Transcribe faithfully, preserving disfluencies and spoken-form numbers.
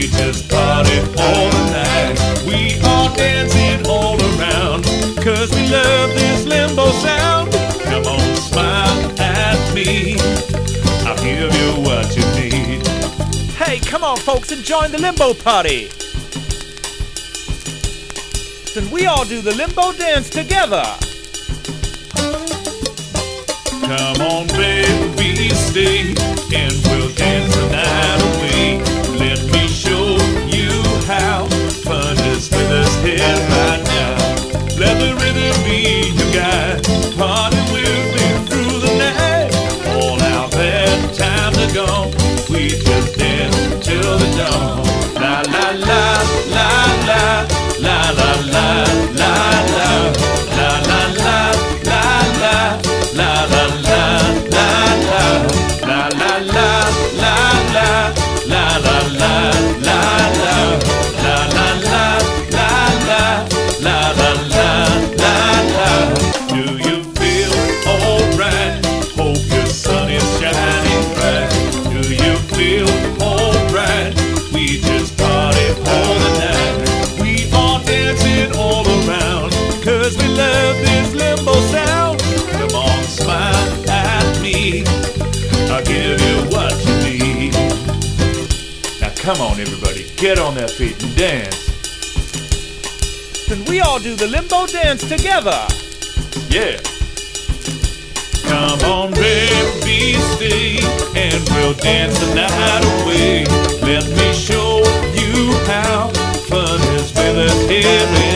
We just party all the night. We are dancing all around, cause we love this limbo sound. Come on, smile at me, I'll give you what you need. Hey, come on folks and join the limbo party. And we all do the limbo dance together. Come on, baby, stay, and we'll dance the night away. Let me show you how. Fun is with us here right now. Let the rhythm be your guide. Party with me through the night. All out there, time to go. We just dance till the dawn. La la la, la la, la la la, la la, la la la, la la, la la la, la la, la la la, la la, la la la, la la, la la la, la la, la la la, la la. Do you feel alright? Hope your sun is shining bright. Do you feel alright? We just party all the night. We are dancing all around, cause we love this limbo sound. Come on, smile at me, I'll give you what you need. Now come on everybody, get on their feet and dance. Then we all do the limbo dance together. Yeah. Come on baby, stay, and we'll dance the night away. Let me show you how. Fun is with us here.